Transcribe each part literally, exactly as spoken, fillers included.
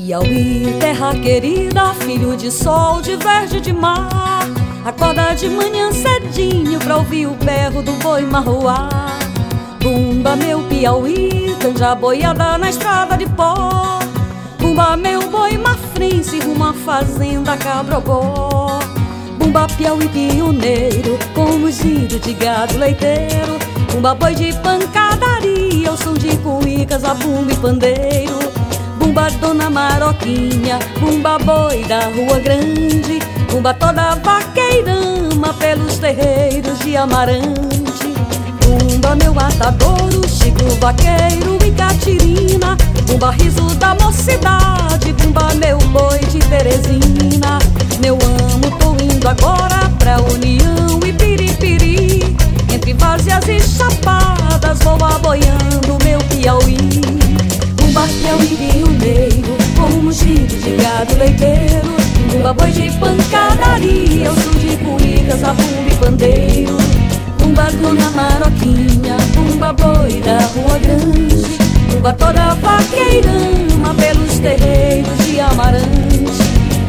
Piauí, terra querida, filho de sol, de verde de mar. Acorda de manhã cedinho pra ouvir o berro do boi marroá. Bumba meu Piauí, canja boiada na estrada de pó. Bumba meu boi mafrense, rumo à fazenda Cabrobó. Bumba Piauí pioneiro, com mugido de gado leiteiro. Bumba boi de pancadaria, o som de cuicas, a bumba e pandeiro. Bumba dona Maroquinha, bumba boi da Rua Grande. Bumba toda vaqueirama pelos terreiros de Amarante. Bumba meu matadouro, Chico vaqueiro e Catirina. Bumba riso da mocidade, bumba meu boi de Teresina. Meu amo, tô indo agora pra União e Piripiri. Entre várzeas e chapadas vou aboiando meu Piauí. Bumba Piauí pioneiro, com um mugido de gado leiteiro. Bumba boi de pancadaria, o som de cuicas, a bumba e pandeiro. Bumba dona Maroquinha, bumba boi da Rua Grande. Bumba toda vaqueirama pelos terreiros de Amarante.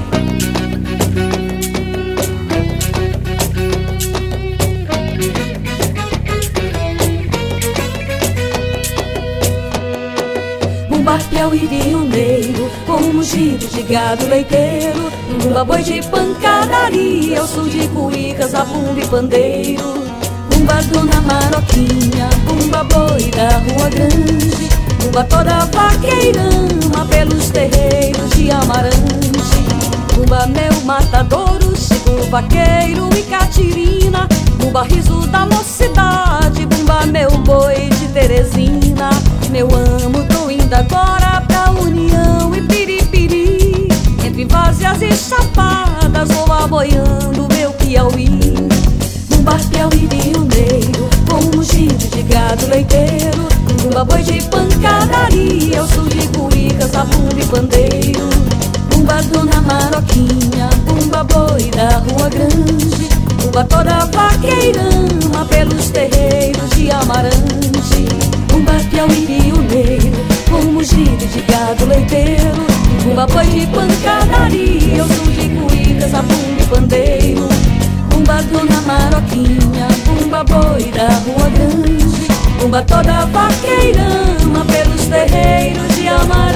Bumba Piauí pioneiro, com um mugido de gado leiteiro. Bumba boi de pancadaria, o som de cuicas, a bumba e pandeiro. Bumba dona Maroquinha, bumba boi da Rua Grande. Bumba toda vaqueirama pelos terreiros de Amarante. Bumba meu matadouro, Chico vaqueiro e Catirina. Bumba riso da mocidade, bumba meu boi de Teresina. Meu amo, tô indo agora pra União e Piripiri. Entre várzeas e chapadas vou aboiando meu Piauí. Bumba Piauí pioneiro, com um mugido de gado leiteiro. Bumba boi de pancadaria, o som de cuicas, a bumba e pandeiro. Bumba dona Maroquinha, bumba boi da Rua Grande. Bumba toda vaqueirama pelos terreiros de Amarante. Bumba Piauí pioneiro, com um mugido de gado leiteiro. Bumba boi de pancadaria, o som de cuicas, a bumba e pandeiro. Bumba dona Maroquinha, bumba boi da Rua Grande. Bumba toda vaqueirama pelos terreiros de Amarante.